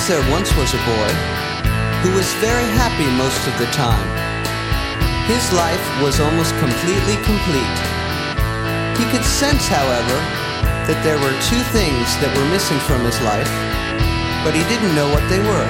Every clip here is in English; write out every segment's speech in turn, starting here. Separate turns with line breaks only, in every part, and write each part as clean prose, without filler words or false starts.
there once was a boy who was very happy most of the time. His life was almost completely complete. He could sense, however, that there were two things that were missing from his life, but he didn't know what they were.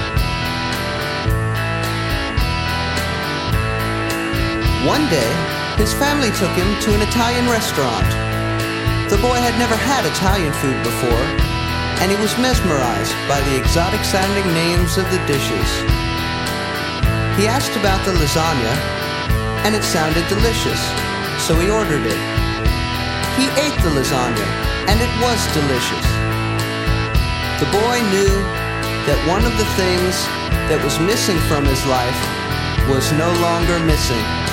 One day, his family took him to an Italian restaurant. The boy had never had Italian food before, and he was mesmerized by the exotic-sounding names of the dishes. He asked about the lasagna, and it sounded delicious, so he ordered it. He ate the lasagna, and it was delicious. The boy knew that one of the things that was missing from his life was no longer missing.